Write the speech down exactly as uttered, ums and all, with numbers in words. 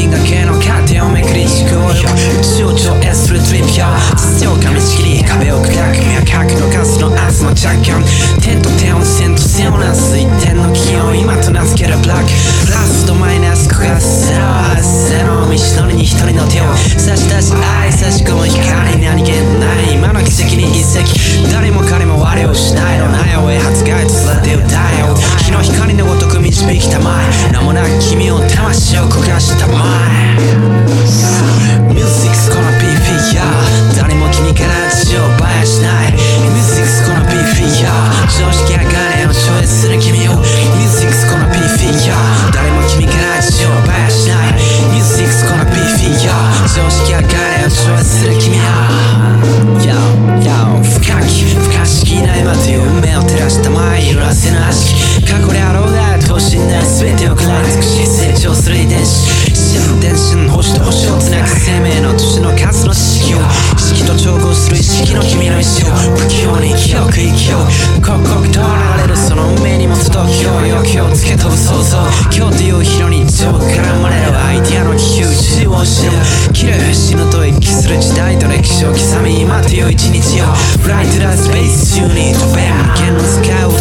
人だけのカーテンをめくり軸をよ宇宙を超越するトリップよ実用かみちぎり壁を砕く脈拍のガスの圧の着感点と点を線と線をなす一点の気温今と名付けるブラックプラスとマイナス焦がすゼロはゼロ道のりに一人の手を差し出し愛差し込む光何気ない今の奇跡に一石誰も彼も我をしないのないを発外とされて歌えよ日の光のごとく導きたまえ名もなく君を魂を焦がしたまえ Music's gonna be free 誰も君から事情ばやしない Music's gonna be free 常識や概念を超越する君を Music's gonna be free 誰も君から事情ばやしない Music's gonna be free 常識や概念を超越する君を Yo, yo 深き不可思議な今という運命を照らしたまえ揺らせぬ悪しき過去であろうが等身大全てを食らい尽くし成長する遺伝子心電信星と星をつなぐ生命の年の数の式を意識と調合する意識の君の意志を不器用に清く生きよう刻々と現れるその運命にも届きよう欲求をつけ飛ぶ想像今日という日の日常から生まれるアイディアの気球自由を知る切る死ぬと一気する時代と歴史を刻み今という一日を Fly to the space 中に飛べ無限のスカイを